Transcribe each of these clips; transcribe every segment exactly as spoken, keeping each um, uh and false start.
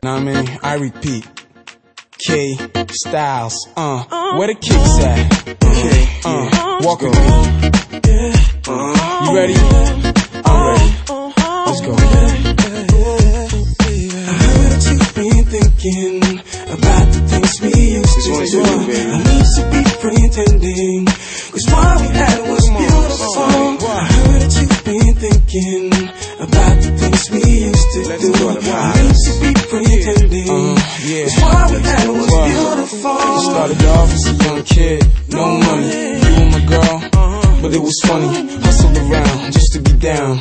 Nah, I mean, I repeat. K Styles, uh, where the kicks at? Okay, uh, walk with me. You ready? I'm ready. Let's go. I heard that you've been thinking about the things we used to do. No need to be pretending, 'cause what we had was beautiful. I heard that you've been thinking about the things we used to do. No need to be pretending, 'cause what we had was beautiful. Started off as a young kid, no money, you and my girl, but it was funny. Hustled around just to get down.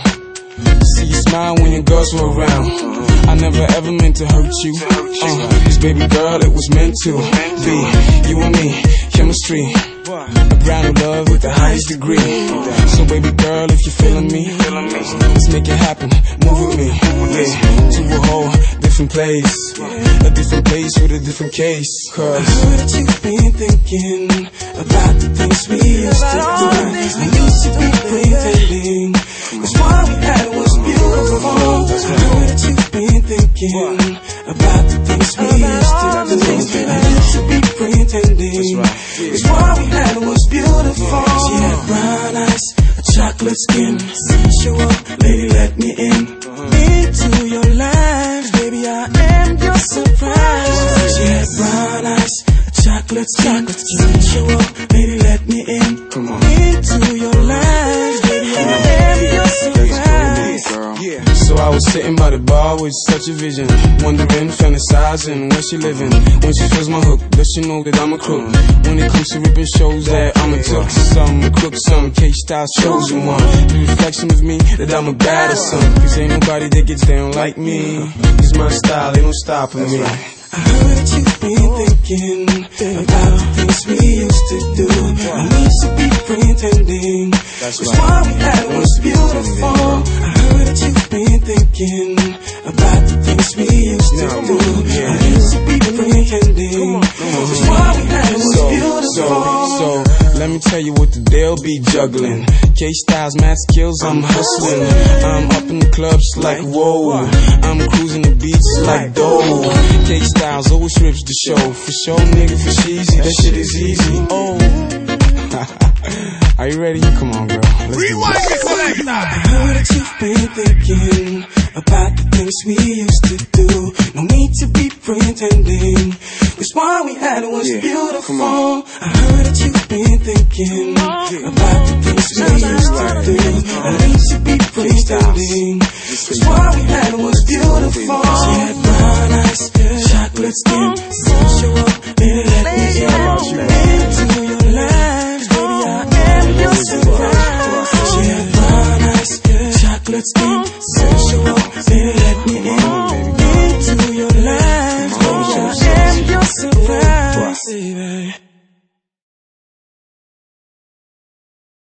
See you smile when your girls were around. I never ever meant to hurt you, uh, cause baby girl, it was meant to be. You and me, chemistry, a brand of love with the highest degree. So baby girl, if you're feeling me, let's make it happen, move with me, yeah, to a whole different place, a different place with a different case. Cause I heard that you've been thinking about the things we used to do. I used to be pretending, 'cause what we had was beautiful. I heard that you've been thinking about the things we used to do. I used to be pretending, 'cause what we had was beautiful. She had brown eyes, a chocolate skin, sensual, lady let me in into your life, baby I am your surprise. She had brown eyes, a chocolate skin, sensual, lady let me in into your life, baby I am your surprise. So I was sitting by the bar with such a vision, wondering, fantasizing, where she living. When she feels my hook, does she know that I'm a crook? When it comes to ripping shows that I'm a took, some a crook, some K-Style chosen one. The reflection of me that I'm a bad or something, 'cause ain't nobody that gets down like me. It's my style, ain't no stopping me. I heard that you've been thinking about the things we used to do. I need to be pretending, 'cause what we had was beautiful. I heard that you've been thinking about the things we used to do. I need to be pretending, 'cause what we had was beautiful. So, so, let me tell you what the deal be juggling. K-Styles, mad skills, I'm hustling. I'm up in the clubs like whoa. I'm cruising the beats like dough. K-Styles always rips the show. For sure, nigga, for cheesy, that shit is easy. Oh. Are you ready? Come on, girl. Let's Rewind it, selector. I heard that you've been thinking about the things we used to do. No need to be pretending, 'cause what we had was yeah, beautiful. I heard that you've been thinking about the things we used to do. No need to be pretending, 'cause what we had was beautiful. She had brown eyes, chocolate skin, sensual, baby let me in into your life, baby I am your surprise. She had brown eyes, chocolate skin, sensual, baby let me in into your life.